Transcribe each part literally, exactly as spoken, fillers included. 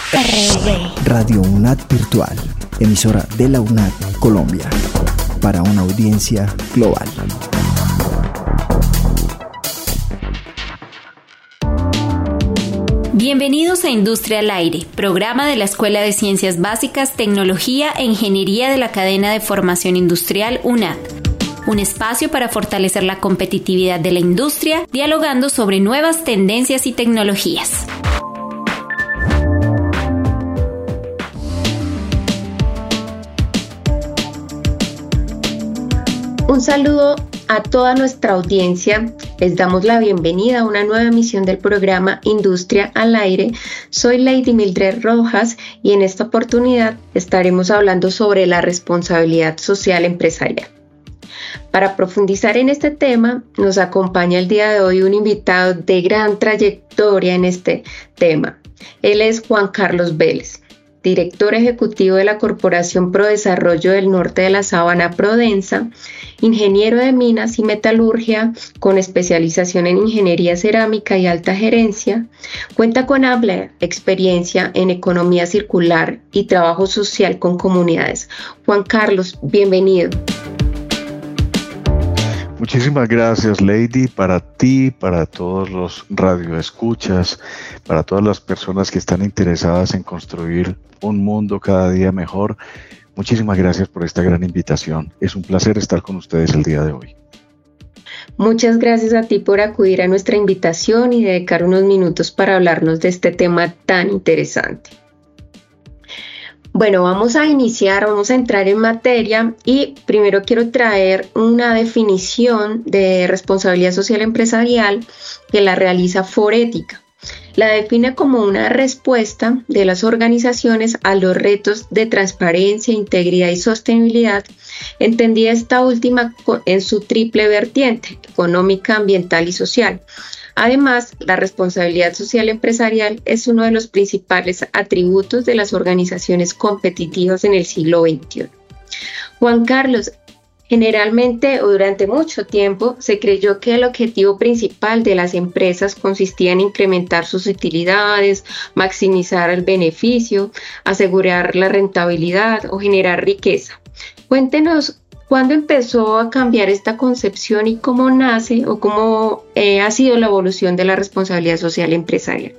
R V. Radio UNAD Virtual, emisora de la UNAD Colombia, para una audiencia global. Bienvenidos a Industria al Aire, programa de la Escuela de Ciencias Básicas, Tecnología e Ingeniería de la Cadena de Formación Industrial UNAD. Un espacio para fortalecer la competitividad de la industria, dialogando sobre nuevas tendencias y tecnologías. Un saludo a toda nuestra audiencia. Les damos la bienvenida a una nueva emisión del programa Industria al Aire. Soy Lady Mildred Rojas y en esta oportunidad estaremos hablando sobre la responsabilidad social empresarial. Para profundizar en este tema, nos acompaña el día de hoy un invitado de gran trayectoria en este tema. Él es Juan Carlos Vélez, director ejecutivo de la Corporación Prodesarrollo del Norte de la Sabana Prodensa, ingeniero de minas y metalurgia con especialización en ingeniería cerámica y alta gerencia. Cuenta con amplia experiencia en economía circular y trabajo social con comunidades. Juan Carlos, bienvenido. Muchísimas gracias, Lady, para ti, para todos los radioescuchas, para todas las personas que están interesadas en construir un mundo cada día mejor. Muchísimas gracias por esta gran invitación. Es un placer estar con ustedes el día de hoy. Muchas gracias a ti por acudir a nuestra invitación y dedicar unos minutos para hablarnos de este tema tan interesante. Bueno, vamos a iniciar, vamos a entrar en materia y primero quiero traer una definición de responsabilidad social empresarial que la realiza Forética. La define como una respuesta de las organizaciones a los retos de transparencia, integridad y sostenibilidad, entendida esta última en su triple vertiente, económica, ambiental y social. Además, la responsabilidad social empresarial es uno de los principales atributos de las organizaciones competitivas en el siglo veintiuno. Juan Carlos, generalmente o durante mucho tiempo se creyó que el objetivo principal de las empresas consistía en incrementar sus utilidades, maximizar el beneficio, asegurar la rentabilidad o generar riqueza. Cuéntenos, ¿cuándo empezó a cambiar esta concepción y cómo nace o cómo eh, ha sido la evolución de la responsabilidad social empresarial?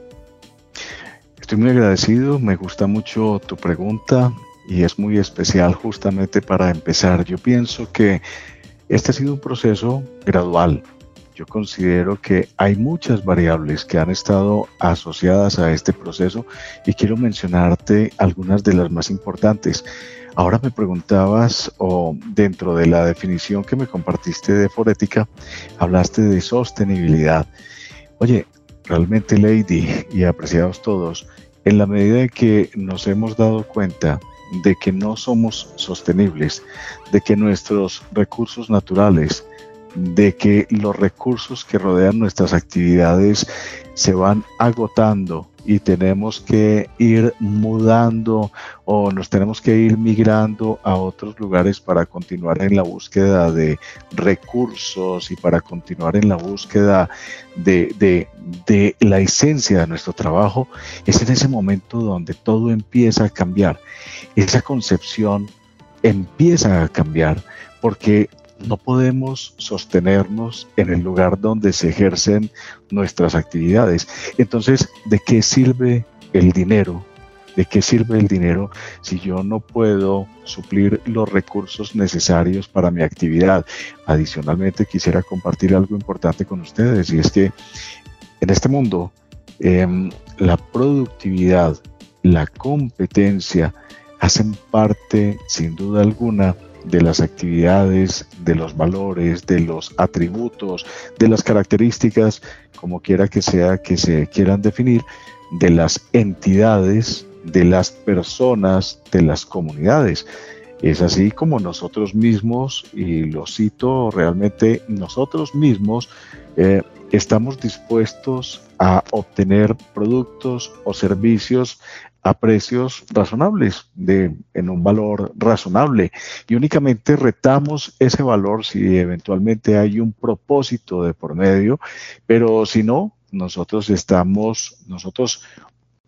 Estoy muy agradecido, me gusta mucho tu pregunta y es muy especial justamente para empezar. Yo pienso que este ha sido un proceso gradual. Yo considero que hay muchas variables que han estado asociadas a este proceso y quiero mencionarte algunas de las más importantes. Ahora me preguntabas, o dentro de la definición que me compartiste de Forética, hablaste de sostenibilidad. Oye, realmente, Lady, y apreciados todos, en la medida de que nos hemos dado cuenta de que no somos sostenibles, de que nuestros recursos naturales, de que los recursos que rodean nuestras actividades se van agotando y tenemos que ir mudando o nos tenemos que ir migrando a otros lugares para continuar en la búsqueda de recursos y para continuar en la búsqueda de, de, de la esencia de nuestro trabajo, es en ese momento donde todo empieza a cambiar. Esa concepción empieza a cambiar porque no podemos sostenernos en el lugar donde se ejercen nuestras actividades. Entonces, ¿de qué sirve el dinero? ¿De qué sirve el dinero si yo no puedo suplir los recursos necesarios para mi actividad? Adicionalmente, quisiera compartir algo importante con ustedes y es que en este mundo eh, la productividad, la competencia hacen parte, sin duda alguna, de las actividades, de los valores, de los atributos, de las características, como quiera que sea que se quieran definir, de las entidades, de las personas, de las comunidades. Es así como nosotros mismos, y lo cito realmente, nosotros mismos eh, estamos dispuestos a obtener productos o servicios a precios razonables, de, en un valor razonable, y únicamente retamos ese valor si eventualmente hay un propósito de por medio, pero si no, nosotros estamos, nosotros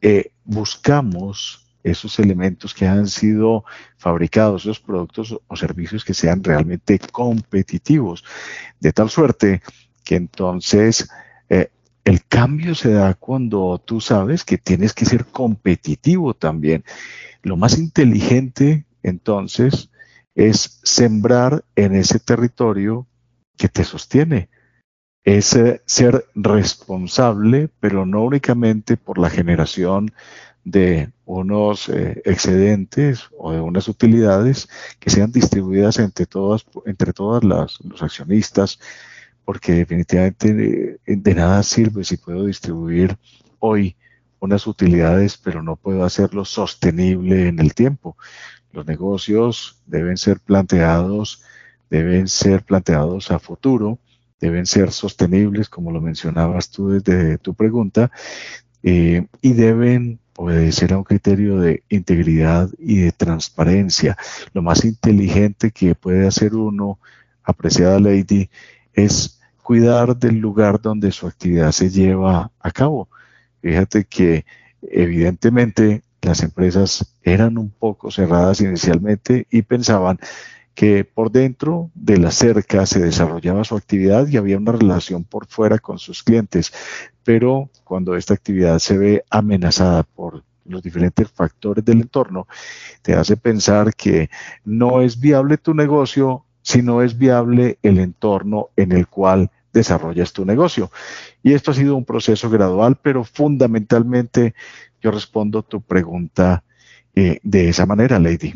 eh, buscamos esos elementos que han sido fabricados, esos productos o servicios que sean realmente competitivos, de tal suerte que entonces eh, el cambio se da cuando tú sabes que tienes que ser competitivo también. Lo más inteligente entonces es sembrar en ese territorio que te sostiene. Es eh, ser responsable, pero no únicamente por la generación de unos eh, excedentes o de unas utilidades que sean distribuidas entre todas, entre todas las, los accionistas, porque definitivamente de, de nada sirve si puedo distribuir hoy unas utilidades, pero no puedo hacerlo sostenible en el tiempo. Los negocios deben ser planteados, deben ser planteados a futuro, deben ser sostenibles, como lo mencionabas tú desde tu pregunta, eh, y deben obedecer a un criterio de integridad y de transparencia. Lo más inteligente que puede hacer uno, apreciada Lady, es cuidar del lugar donde su actividad se lleva a cabo. Fíjate que evidentemente las empresas eran un poco cerradas inicialmente y pensaban que por dentro de la cerca se desarrollaba su actividad y había una relación por fuera con sus clientes. Pero cuando esta actividad se ve amenazada por los diferentes factores del entorno, te hace pensar que no es viable tu negocio, sino es viable el entorno en el cual desarrollas tu negocio. Y esto ha sido un proceso gradual, pero fundamentalmente yo respondo tu pregunta eh, de esa manera, Lady.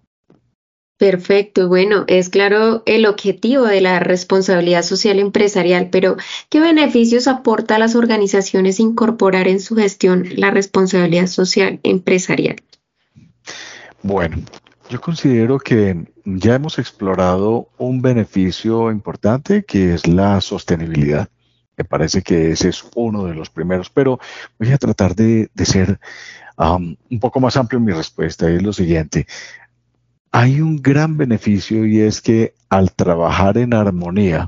Perfecto, bueno, es claro el objetivo de la responsabilidad social empresarial, pero ¿qué beneficios aporta a las organizaciones incorporar en su gestión la responsabilidad social empresarial? Bueno, yo considero que ya hemos explorado un beneficio importante que es la sostenibilidad. Me parece que ese es uno de los primeros, pero voy a tratar de, de ser um, un poco más amplio en mi respuesta. Y es lo siguiente. Hay un gran beneficio y es que al trabajar en armonía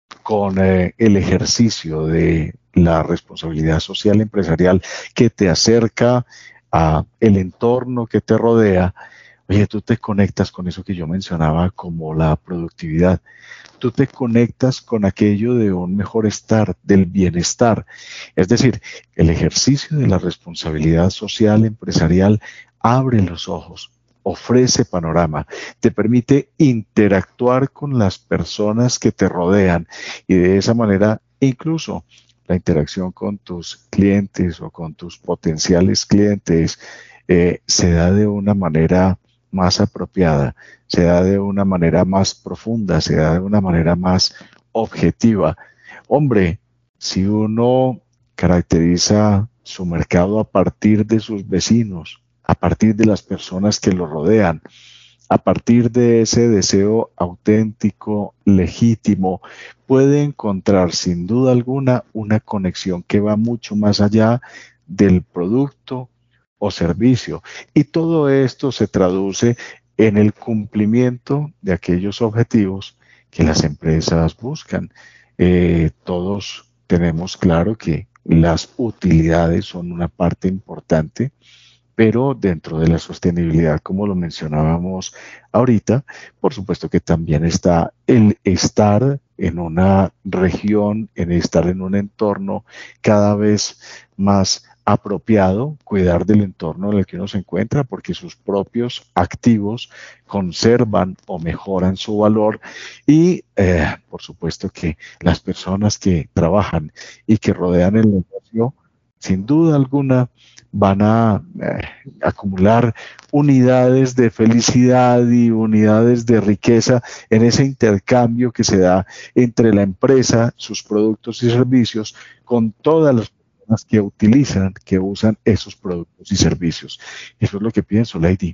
con eh, el ejercicio de la responsabilidad social empresarial que te acerca a el entorno que te rodea, oye, tú te conectas con eso que yo mencionaba como la productividad. Tú te conectas con aquello de un mejor estar, del bienestar. Es decir, el ejercicio de la responsabilidad social empresarial abre los ojos, ofrece panorama, te permite interactuar con las personas que te rodean y de esa manera incluso la interacción con tus clientes o con tus potenciales clientes eh, se da de una manera más apropiada, se da de una manera más profunda, se da de una manera más objetiva. Hombre, si uno caracteriza su mercado a partir de sus vecinos, a partir de las personas que lo rodean, a partir de ese deseo auténtico, legítimo, puede encontrar sin duda alguna una conexión que va mucho más allá del producto o servicio. Y todo esto se traduce en el cumplimiento de aquellos objetivos que las empresas buscan. Eh, todos tenemos claro que las utilidades son una parte importante, pero dentro de la sostenibilidad, como lo mencionábamos ahorita, por supuesto que también está el estar en una región, en estar en un entorno cada vez más apropiado, cuidar del entorno en el que uno se encuentra, porque sus propios activos conservan o mejoran su valor y, eh, por supuesto que las personas que trabajan y que rodean el negocio, sin duda alguna, van a eh, acumular unidades de felicidad y unidades de riqueza en ese intercambio que se da entre la empresa, sus productos y servicios, con todas las personas que utilizan, que usan esos productos y servicios. Eso es lo que pienso, Lady.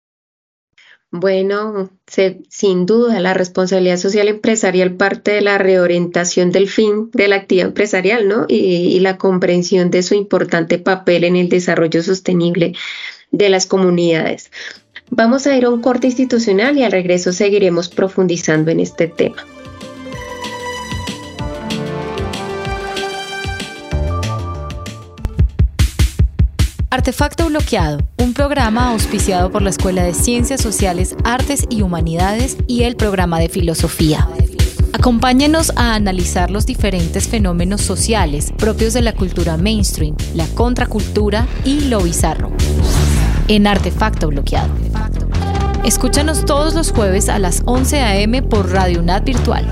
Bueno, se, sin duda la responsabilidad social empresarial parte de la reorientación del fin de la actividad empresarial, ¿no? Y, y la comprensión de su importante papel en el desarrollo sostenible de las comunidades. Vamos a ir a un corte institucional y al regreso seguiremos profundizando en este tema. Artefacto Bloqueado, un programa auspiciado por la Escuela de Ciencias Sociales, Artes y Humanidades y el programa de Filosofía. Acompáñenos a analizar los diferentes fenómenos sociales propios de la cultura mainstream, la contracultura y lo bizarro. En Artefacto Bloqueado. Escúchanos todos los jueves a las once a eme por Radio UNAD Virtual.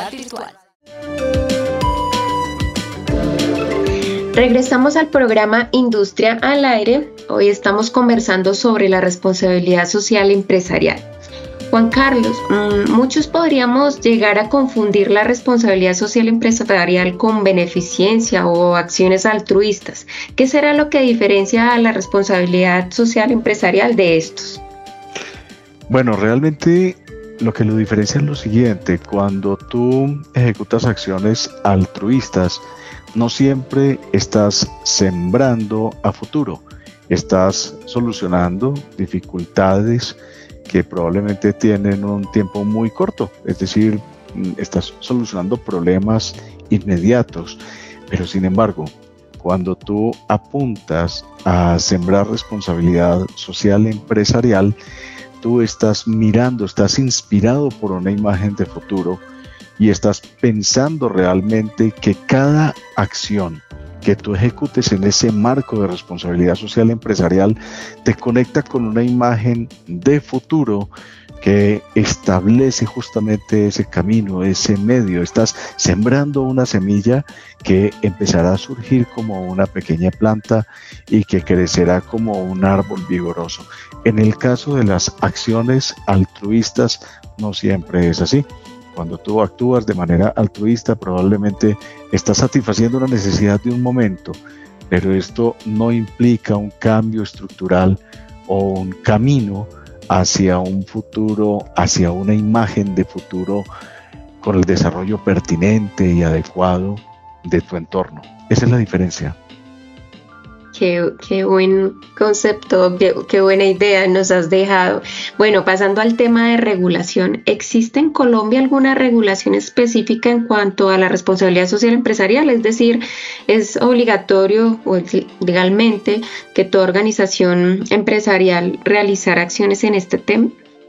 Regresamos al programa Industria al Aire. Hoy estamos conversando sobre la responsabilidad social empresarial. Juan Carlos, muchos podríamos llegar a confundir la responsabilidad social empresarial con beneficencia o acciones altruistas. ¿Qué será lo que diferencia a la responsabilidad social empresarial de estos? Bueno, realmente lo que lo diferencia es lo siguiente: cuando tú ejecutas acciones altruistas, no siempre estás sembrando a futuro, estás solucionando dificultades que probablemente tienen un tiempo muy corto, es decir, estás solucionando problemas inmediatos, pero sin embargo, cuando tú apuntas a sembrar responsabilidad social empresarial, tú estás mirando, estás inspirado por una imagen de futuro y estás pensando realmente que cada acción que tú ejecutes en ese marco de responsabilidad social empresarial te conecta con una imagen de futuro que establece justamente ese camino, ese medio. Estás sembrando una semilla que empezará a surgir como una pequeña planta y que crecerá como un árbol vigoroso. En el caso de las acciones altruistas, no siempre es así. Cuando tú actúas de manera altruista, probablemente estás satisfaciendo una necesidad de un momento, pero esto no implica un cambio estructural o un camino hacia un futuro, hacia una imagen de futuro con el desarrollo pertinente y adecuado de tu entorno. Esa es la diferencia. Qué, qué buen concepto, qué, qué buena idea nos has dejado. Bueno, pasando al tema de regulación, ¿existe en Colombia alguna regulación específica en cuanto a la responsabilidad social empresarial? Es decir, ¿es obligatorio o legalmente que toda organización empresarial realizara acciones en este tema?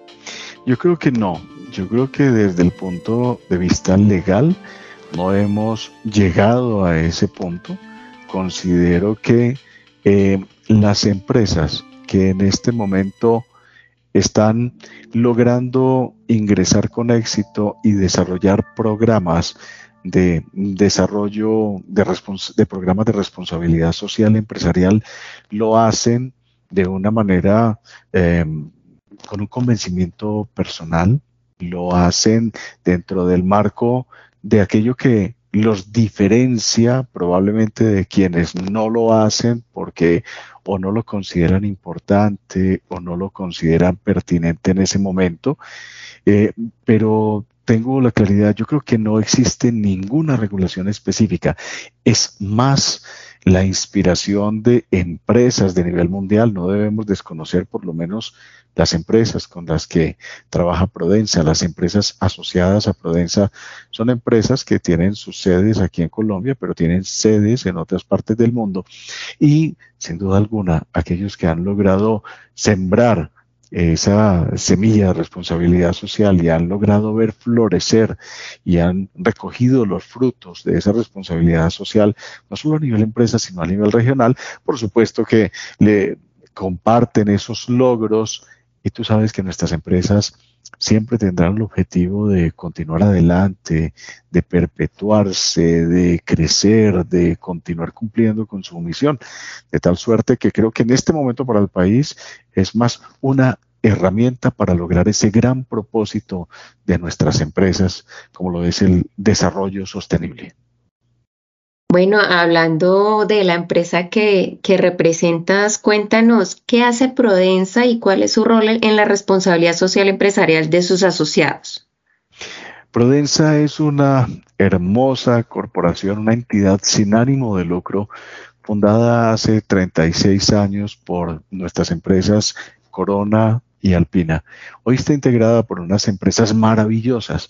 Yo creo que no. Yo creo que desde el punto de vista legal no hemos llegado a ese punto. Considero que Eh, las empresas que en este momento están logrando ingresar con éxito y desarrollar programas de desarrollo de, respons- de programas de responsabilidad social empresarial lo hacen de una manera eh, con un convencimiento personal, lo hacen dentro del marco de aquello que los diferencia probablemente de quienes no lo hacen porque o no lo consideran importante o no lo consideran pertinente en ese momento, eh, pero tengo la claridad, yo creo que no existe ninguna regulación específica, es más la inspiración de empresas de nivel mundial. No debemos desconocer por lo menos las empresas con las que trabaja Prodensa. Las empresas asociadas a Prodensa son empresas que tienen sus sedes aquí en Colombia, pero tienen sedes en otras partes del mundo. Y sin duda alguna, aquellos que han logrado sembrar esa semilla de responsabilidad social y han logrado ver florecer y han recogido los frutos de esa responsabilidad social, no solo a nivel empresa, sino a nivel regional, por supuesto que le comparten esos logros. Y tú sabes que nuestras empresas siempre tendrán el objetivo de continuar adelante, de perpetuarse, de crecer, de continuar cumpliendo con su misión. De tal suerte que creo que en este momento para el país es más una herramienta para lograr ese gran propósito de nuestras empresas, como lo es el desarrollo sostenible. Bueno, hablando de la empresa que, que representas, cuéntanos qué hace Prodensa y cuál es su rol en la responsabilidad social empresarial de sus asociados. Prodensa es una hermosa corporación, una entidad sin ánimo de lucro, fundada hace treinta y seis años por nuestras empresas Corona y Alpina. Hoy está integrada por unas empresas maravillosas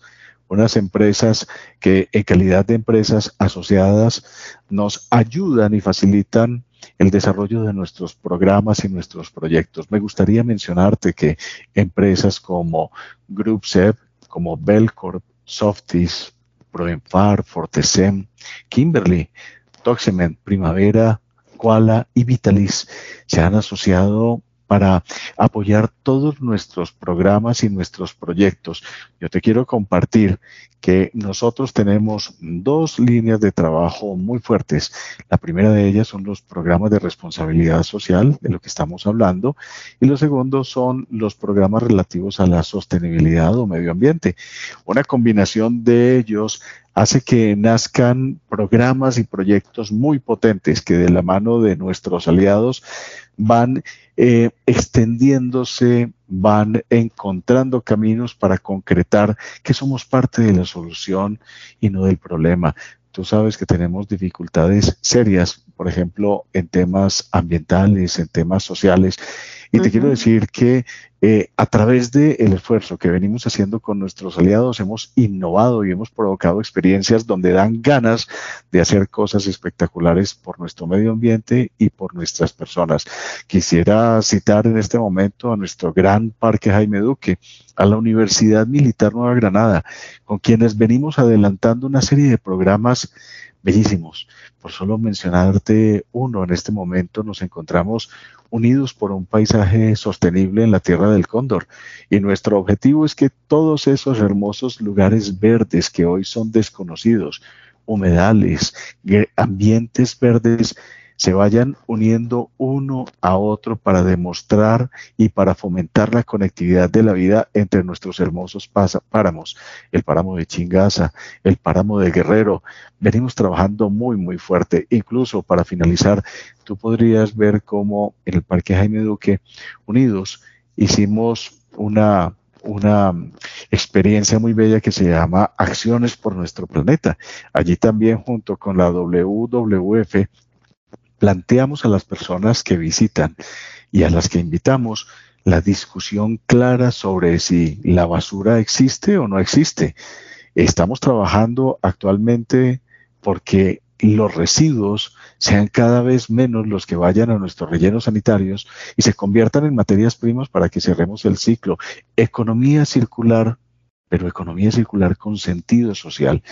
unas empresas que en calidad de empresas asociadas nos ayudan y facilitan el desarrollo de nuestros programas y nuestros proyectos. Me gustaría mencionarte que empresas como GroupSep, como Belcorp, Softis, Proenfar, Fortesem, Kimberly, Toxement, Primavera, Koala y Vitalis se han asociado para apoyar todos nuestros programas y nuestros proyectos. Yo te quiero compartir que nosotros tenemos dos líneas de trabajo muy fuertes. La primera de ellas son los programas de responsabilidad social, de lo que estamos hablando, y lo segundo son los programas relativos a la sostenibilidad o medio ambiente. Una combinación de ellos hace que nazcan programas y proyectos muy potentes que de la mano de nuestros aliados van eh, extendiéndose, van encontrando caminos para concretar que somos parte de la solución y no del problema. Tú sabes que tenemos dificultades serias, por ejemplo, en temas ambientales, en temas sociales. Y te uh-huh. quiero decir que eh, a través del esfuerzo que venimos haciendo con nuestros aliados hemos innovado y hemos provocado experiencias donde dan ganas de hacer cosas espectaculares por nuestro medio ambiente y por nuestras personas. Quisiera citar en este momento a nuestro gran Parque Jaime Duque, a la Universidad Militar Nueva Granada, con quienes venimos adelantando una serie de programas bellísimos. Por solo mencionarte uno, en este momento nos encontramos unidos por un paisaje sostenible en la Tierra del Cóndor y nuestro objetivo es que todos esos hermosos lugares verdes que hoy son desconocidos, humedales, ambientes verdes, se vayan uniendo uno a otro para demostrar y para fomentar la conectividad de la vida entre nuestros hermosos páramos, el páramo de Chingaza, el páramo de Guerrero. Venimos trabajando muy, muy fuerte. Incluso para finalizar, tú podrías ver cómo en el Parque Jaime Duque, unidos, hicimos una... una experiencia muy bella que se llama Acciones por Nuestro Planeta. Allí también junto con la W W F planteamos a las personas que visitan y a las que invitamos la discusión clara sobre si la basura existe o no existe. Estamos trabajando actualmente porque los residuos sean cada vez menos los que vayan a nuestros rellenos sanitarios y se conviertan en materias primas para que cerremos el ciclo. Economía circular, pero economía circular con sentido social.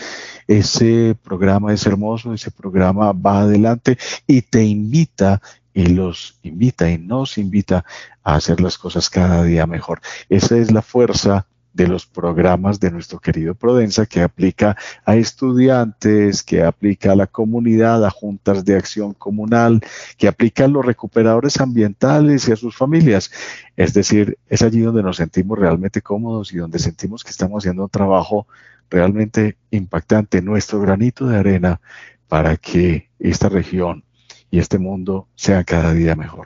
Ese programa es hermoso, ese programa va adelante y te invita y los invita y nos invita a hacer las cosas cada día mejor. Esa es la fuerza de los programas de nuestro querido Prodensa, que aplica a estudiantes, que aplica a la comunidad, a juntas de acción comunal, que aplica a los recuperadores ambientales y a sus familias. Es decir, es allí donde nos sentimos realmente cómodos y donde sentimos que estamos haciendo un trabajo realmente impactante, nuestro granito de arena para que esta región y este mundo sean cada día mejor.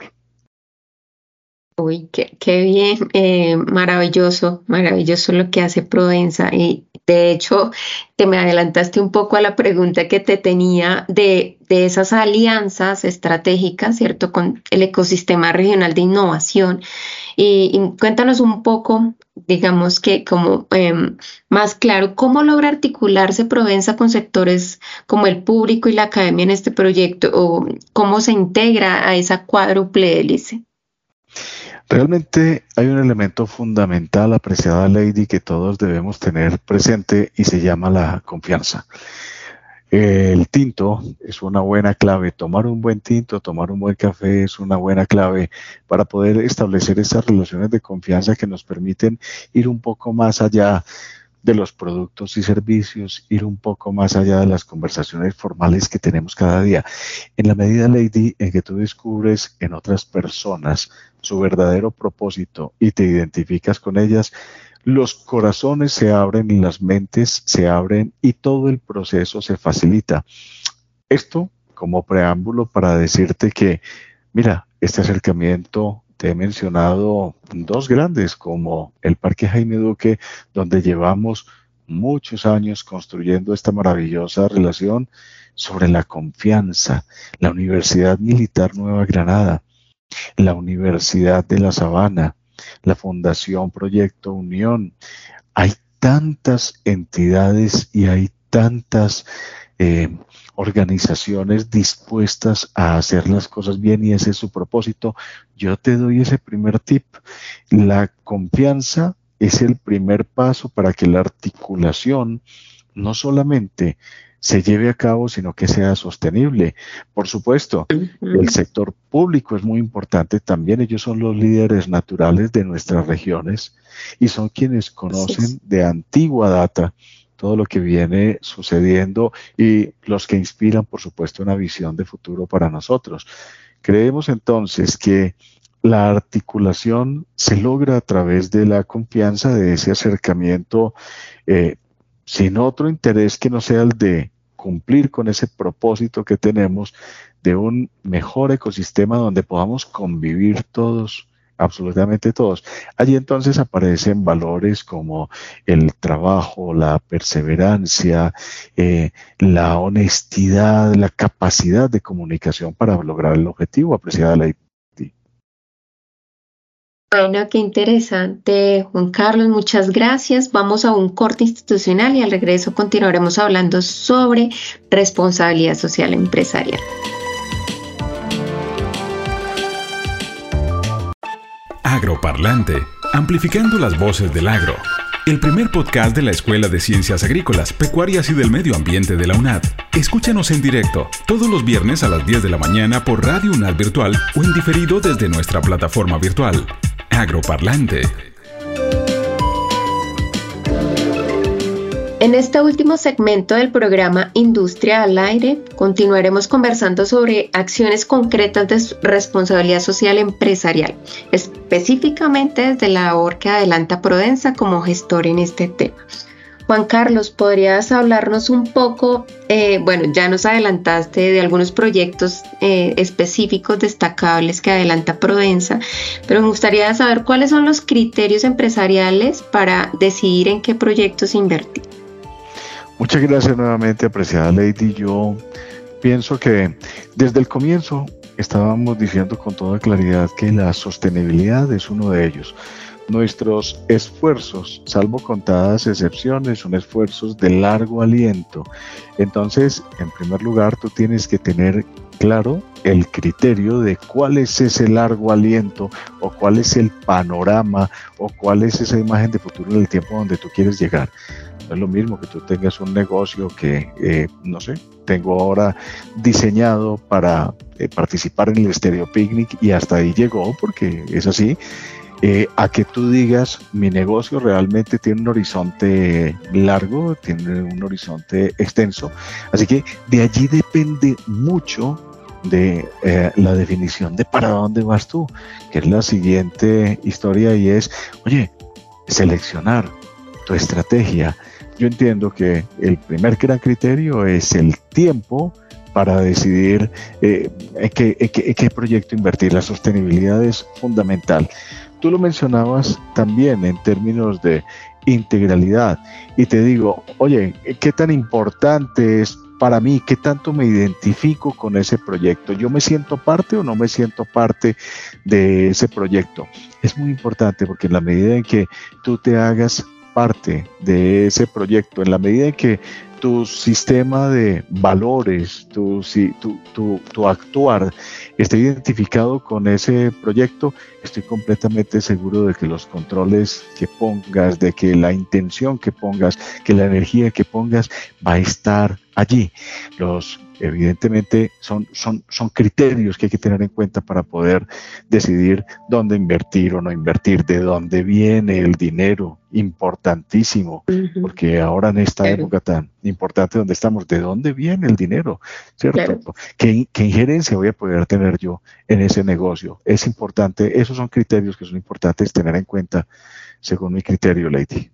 Uy, qué, qué bien, eh, maravilloso, maravilloso lo que hace Prodensa. Y de hecho, te me adelantaste un poco a la pregunta que te tenía de, de esas alianzas estratégicas, ¿cierto?, con el ecosistema regional de innovación. Y, y cuéntanos un poco, digamos que como eh, más claro, ¿cómo logra articularse Prodensa con sectores como el público y la academia en este proyecto? ¿O cómo se integra a esa cuádruple hélice? Realmente hay un elemento fundamental, apreciada Lady, que todos debemos tener presente y se llama la confianza. El tinto es una buena clave, tomar un buen tinto, tomar un buen café es una buena clave para poder establecer esas relaciones de confianza que nos permiten ir un poco más allá de los productos y servicios, ir un poco más allá de las conversaciones formales que tenemos cada día. En la medida, Lady, en que tú descubres en otras personas su verdadero propósito y te identificas con ellas, los corazones se abren y las mentes se abren y todo el proceso se facilita. Esto como preámbulo para decirte que, mira, este acercamiento, te he mencionado dos grandes como el Parque Jaime Duque, donde llevamos muchos años construyendo esta maravillosa relación sobre la confianza, la Universidad Militar Nueva Granada, la Universidad de La Sabana, la Fundación Proyecto Unión. Hay tantas entidades y hay tantas eh, organizaciones dispuestas a hacer las cosas bien y ese es su propósito. Yo te doy ese primer tip. La confianza es el primer paso para que la articulación no solamente se lleve a cabo, sino que sea sostenible. Por supuesto, uh-huh. el sector público es muy importante también. Ellos son los líderes naturales de nuestras regiones y son quienes conocen sí. de antigua data todo lo que viene sucediendo y los que inspiran, por supuesto, una visión de futuro para nosotros. Creemos entonces que la articulación se logra a través de la confianza, de ese acercamiento, eh, sin otro interés que no sea el de cumplir con ese propósito que tenemos de un mejor ecosistema donde podamos convivir todos, absolutamente todos. Allí entonces aparecen valores como el trabajo, la perseverancia, eh, la honestidad, la capacidad de comunicación para lograr el objetivo, apreciada Lady. Bueno, qué interesante, Juan Carlos, muchas gracias. Vamos a un corte institucional y al regreso continuaremos hablando sobre responsabilidad social empresarial. Agroparlante, amplificando las voces del agro. El primer podcast de la Escuela de Ciencias Agrícolas, Pecuarias y del Medio Ambiente de la UNAD. Escúchanos en directo, todos los viernes a las diez de la mañana por Radio UNAD Virtual o en diferido desde nuestra plataforma virtual. Agroparlante. En este último segmento del programa Industria al Aire, continuaremos conversando sobre acciones concretas de responsabilidad social empresarial, específicamente desde la labor que adelanta Prodensa como gestor en este tema. Juan Carlos, ¿podrías hablarnos un poco? Eh, bueno, ya nos adelantaste de algunos proyectos eh, específicos destacables que adelanta Prodensa, pero me gustaría saber cuáles son los criterios empresariales para decidir en qué proyectos invertir. Muchas gracias nuevamente, apreciada Lady. Yo pienso que desde el comienzo estábamos diciendo con toda claridad que la sostenibilidad es uno de ellos. Nuestros esfuerzos, salvo contadas excepciones, son esfuerzos de largo aliento. Entonces, en primer lugar, tú tienes que tener claro el criterio de cuál es ese largo aliento o cuál es el panorama o cuál es esa imagen de futuro en el tiempo donde tú quieres llegar. No es lo mismo que tú tengas un negocio que, eh, no sé, tengo ahora diseñado para eh, participar en el Stereo Picnic y hasta ahí llegó porque es así. Eh, a que tú digas, mi negocio realmente tiene un horizonte largo, tiene un horizonte extenso, así que de allí depende mucho de eh, la definición de para dónde vas tú, que es la siguiente historia y es, oye, seleccionar tu estrategia. Yo entiendo que el primer gran criterio es el tiempo para decidir eh, en, qué, en, qué, en qué proyecto invertir. La sostenibilidad es fundamental. Tú lo mencionabas también en términos de integralidad y te digo, oye, ¿qué tan importante es para mí? ¿Qué tanto me identifico con ese proyecto? ¿Yo me siento parte o no me siento parte de ese proyecto? Es muy importante porque en la medida en que tú te hagas parte de ese proyecto, en la medida en que tu sistema de valores, tu, tu, tu, tu actuar esté identificado con ese proyecto, estoy completamente seguro de que los controles que pongas, de que la intención que pongas, que la energía que pongas va a estar allí. Los evidentemente son, son, son criterios que hay que tener en cuenta para poder decidir dónde invertir o no invertir, de dónde viene el dinero, importantísimo, uh-huh. porque ahora en esta claro. época tan importante donde estamos, ¿de dónde viene el dinero? ¿Cierto? Claro. ¿Qué, ¿Qué injerencia voy a poder tener yo en ese negocio? Es importante, esos son criterios que son importantes tener en cuenta según mi criterio, Lady.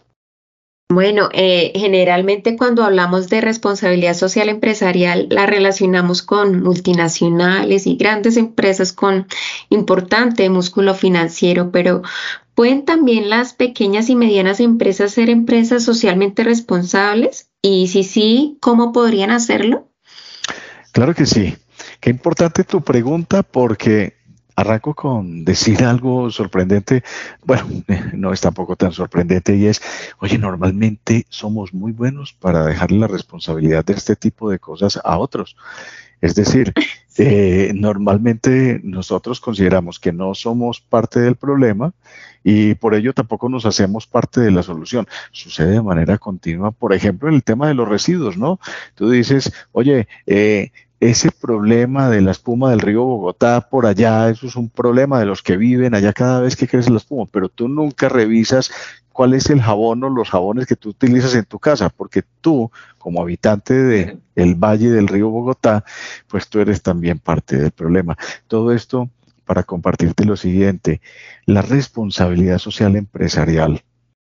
Bueno, eh, generalmente cuando hablamos de responsabilidad social empresarial la relacionamos con multinacionales y grandes empresas con importante músculo financiero, pero ¿pueden también las pequeñas y medianas empresas ser empresas socialmente responsables? Y si sí, ¿cómo podrían hacerlo? Claro que sí. Qué importante tu pregunta porque arranco con decir algo sorprendente. Bueno, no es tampoco tan sorprendente y es, oye, normalmente somos muy buenos para dejarle la responsabilidad de este tipo de cosas a otros. Es decir, eh, normalmente nosotros consideramos que no somos parte del problema y por ello tampoco nos hacemos parte de la solución. Sucede de manera continua, por ejemplo, en el tema de los residuos, ¿no? Tú dices, oye, eh, ese problema de la espuma del río Bogotá por allá, eso es un problema de los que viven allá cada vez que crece la espuma, pero tú nunca revisas cuál es el jabón o los jabones que tú utilizas en tu casa, porque tú, como habitante del valle del río Bogotá, pues tú eres también parte del problema. Todo esto para compartirte lo siguiente: la responsabilidad social empresarial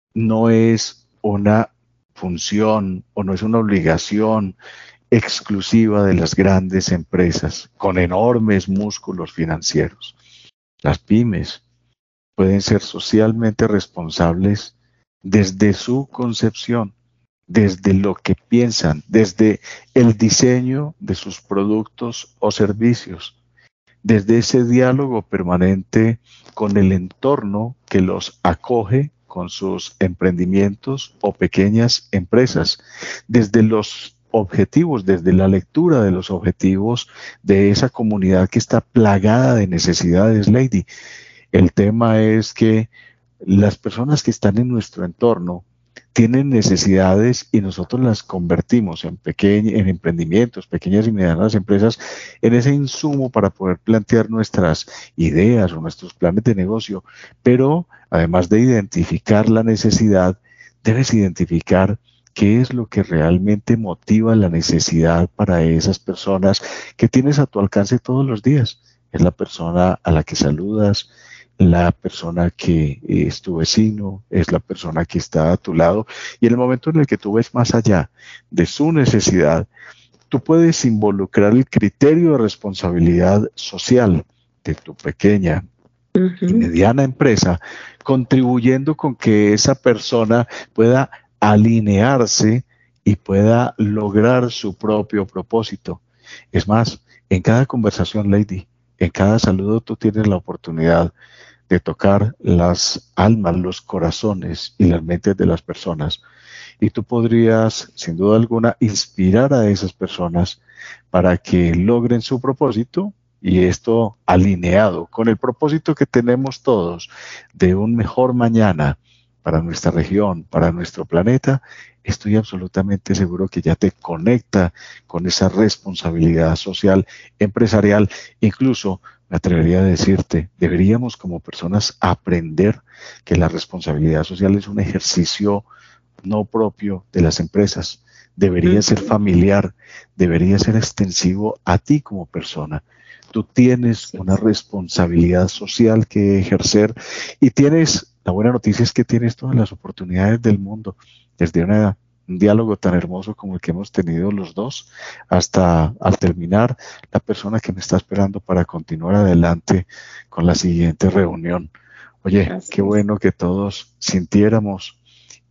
no es una función o no es una obligación exclusiva de las grandes empresas con enormes músculos financieros. Las pymes pueden ser socialmente responsables desde su concepción, desde lo que piensan, desde el diseño de sus productos o servicios, desde ese diálogo permanente con el entorno que los acoge con sus emprendimientos o pequeñas empresas, desde los objetivos, desde la lectura de los objetivos de esa comunidad que está plagada de necesidades, Lady. El tema es que las personas que están en nuestro entorno tienen necesidades y nosotros las convertimos en, pequeños, en emprendimientos, pequeñas y medianas empresas, en ese insumo para poder plantear nuestras ideas o nuestros planes de negocio. Pero además de identificar la necesidad, debes identificar qué es lo que realmente motiva la necesidad para esas personas que tienes a tu alcance todos los días. Es la persona a la que saludas, la persona que es tu vecino, es la persona que está a tu lado, y en el momento en el que tú ves más allá de su necesidad, tú puedes involucrar el criterio de responsabilidad social de tu pequeña uh-huh. y mediana empresa, contribuyendo con que esa persona pueda alinearse y pueda lograr su propio propósito. Es más, en cada conversación, Lady, en cada saludo tú tienes la oportunidad de tocar las almas, los corazones y las mentes de las personas. Y tú podrías, sin duda alguna, inspirar a esas personas para que logren su propósito, y esto alineado con el propósito que tenemos todos de un mejor mañana para nuestra región, para nuestro planeta. Estoy absolutamente seguro que ya te conecta con esa responsabilidad social, empresarial. Incluso me atrevería a decirte, deberíamos como personas aprender que la responsabilidad social es un ejercicio no propio de las empresas. Debería ser familiar, debería ser extensivo a ti como persona. Tú tienes una responsabilidad social que ejercer y tienes, la buena noticia es que tienes todas las oportunidades del mundo, desde una, un diálogo tan hermoso como el que hemos tenido los dos, hasta al terminar, la persona que me está esperando para continuar adelante con la siguiente reunión. Oye, Gracias. Qué bueno que todos sintiéramos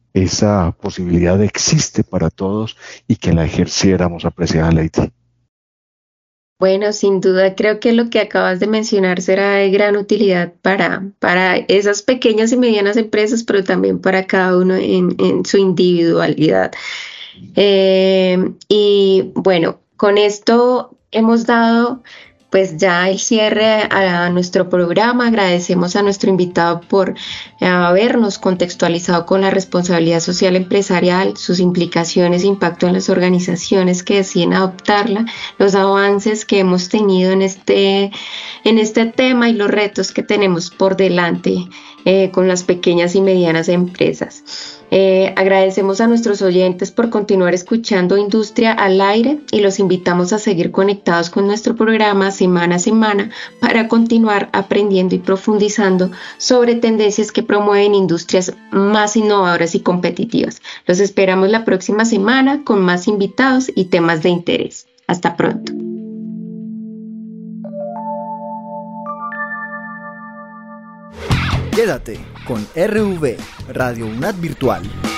esa posibilidad existe para todos y que la ejerciéramos, apreciada Lady. Bueno, sin duda creo que lo que acabas de mencionar será de gran utilidad para, para esas pequeñas y medianas empresas, pero también para cada uno en, en su individualidad. Eh, y bueno, con esto hemos dado pues ya el cierre a nuestro programa. Agradecemos a nuestro invitado por habernos contextualizado con la responsabilidad social empresarial, sus implicaciones e impacto en las organizaciones que deciden adoptarla, los avances que hemos tenido en este, en este tema y los retos que tenemos por delante eh, con las pequeñas y medianas empresas. Eh, agradecemos a nuestros oyentes por continuar escuchando Industria al Aire y los invitamos a seguir conectados con nuestro programa semana a semana para continuar aprendiendo y profundizando sobre tendencias que promueven industrias más innovadoras y competitivas. Los esperamos la próxima semana con más invitados y temas de interés. Hasta pronto. Quédate con R V, Radio UNAD Virtual.